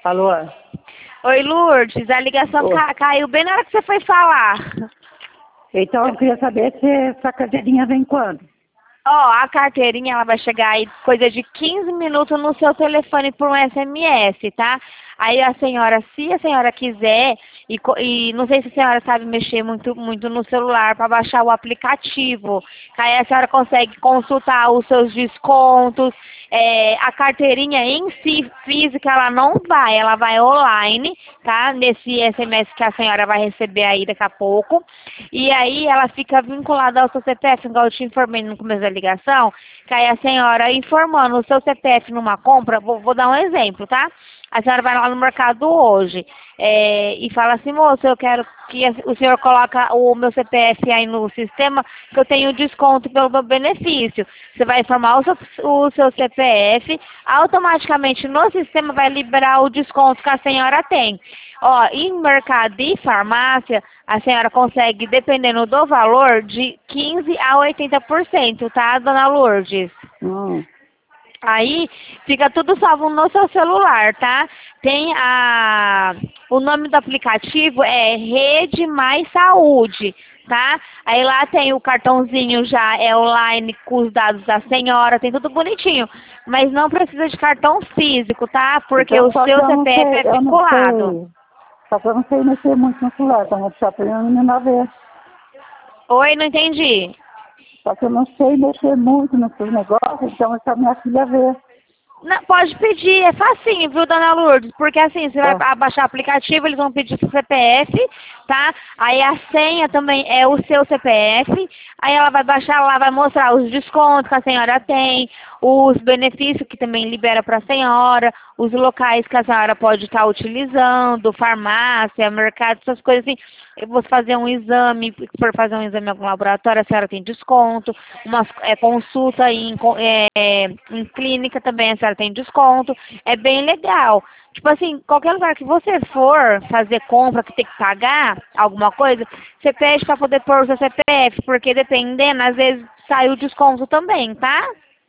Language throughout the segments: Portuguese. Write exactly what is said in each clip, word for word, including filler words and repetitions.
Alô? Oi, Lourdes, a ligação ca caiu bem na hora que você foi falar. Então, eu queria saber se essa carteirinha vem quando? Ó, oh, a carteirinha ela vai chegar aí coisa de quinze minutos no seu telefone por um S M S, tá? Aí a senhora, se a senhora quiser, e, e não sei se a senhora sabe mexer muito, muito no celular para baixar o aplicativo, aí a senhora consegue consultar os seus descontos, é, a carteirinha em si, física, ela não vai, ela vai online, tá? Nesse S M S que a senhora vai receber aí daqui a pouco, e aí ela fica vinculada ao seu C P F, igual eu te informei no começo da ligação, que aí a senhora informando o seu C P F numa compra, vou, vou dar um exemplo, tá? A senhora vai lá no mercado hoje é, e fala assim, moço, eu quero que o senhor coloque o meu C P F aí no sistema, que eu tenho desconto pelo meu benefício. Você vai informar o seu, o seu C P F, automaticamente no sistema vai liberar o desconto que a senhora tem. Ó, em mercado e farmácia, a senhora consegue, dependendo do valor, de quinze a oitenta por cento, tá, dona Lourdes? Hum. Aí fica tudo salvo no seu celular, tá? Tem a... O nome do aplicativo é Rede Mais Saúde, tá? Aí lá tem o cartãozinho já, é online com os dados da senhora, tem tudo bonitinho. Mas não precisa de cartão físico, tá? Porque Então, o seu C P F sei, é vinculado. Só que eu não sei mexer muito no celular, então eu vou deixar pra minha menina ver. Oi, não entendi. Só que eu não sei mexer muito nesses negócios, então é só minha filha ver. Não, pode pedir, é facinho, viu, dona Lourdes? Porque assim, você vai Tá. baixar o aplicativo, eles vão pedir seu C P F, tá? Aí a senha também é o seu C P F, aí ela vai baixar lá, vai mostrar os descontos que a senhora tem, os benefícios que também libera para a senhora, os locais que a senhora pode estar utilizando, farmácia, mercado, essas coisas assim. Eu vou fazer um exame, se for fazer um exame em algum laboratório, a senhora tem desconto, uma é, consulta em, é, em clínica também, a senhora tem desconto, é bem legal. Tipo assim, qualquer lugar que você for fazer compra, que tem que pagar alguma coisa, você pede para poder pôr o seu C P F, porque dependendo, às vezes sai o desconto também, tá?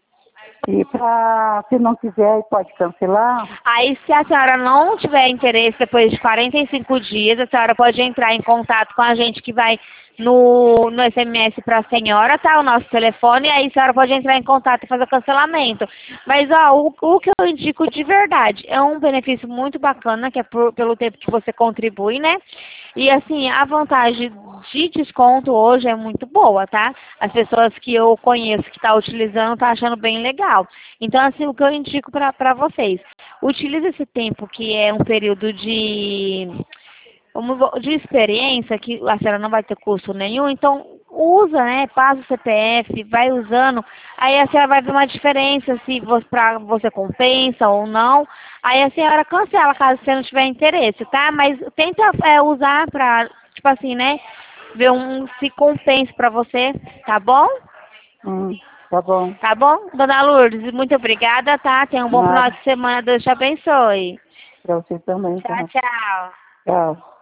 E pra, se não quiser, pode cancelar? Aí, se a senhora não tiver interesse, depois de quarenta e cinco dias, a senhora pode entrar em contato com a gente que vai no, no S M S para a senhora, tá? O nosso telefone, e aí a senhora pode entrar em contato e fazer o cancelamento. Mas, ó, o, o que eu indico de verdade, é um benefício muito bacana, que é por, pelo tempo que você contribui, né? E, assim, a vantagem de desconto hoje é muito boa, tá? As pessoas que eu conheço que estão tá utilizando, tá achando bem legal. Então, assim, o que eu indico para vocês, utilize esse tempo que é um período de, de experiência, que a senhora não vai ter custo nenhum, então usa, né, passa o C P F, vai usando, aí a senhora vai ver uma diferença, se você, pra você compensa ou não, aí a senhora cancela caso você não tiver interesse, tá? Mas tenta é, usar pra, tipo assim, né, ver um, se compensa pra você, tá bom? Hum, tá bom. Tá bom? Dona Lourdes, muito obrigada, tá? Tenha um bom final Nada. de semana. Deus te abençoe. Pra você também, Tchau, tá? tchau. Tchau.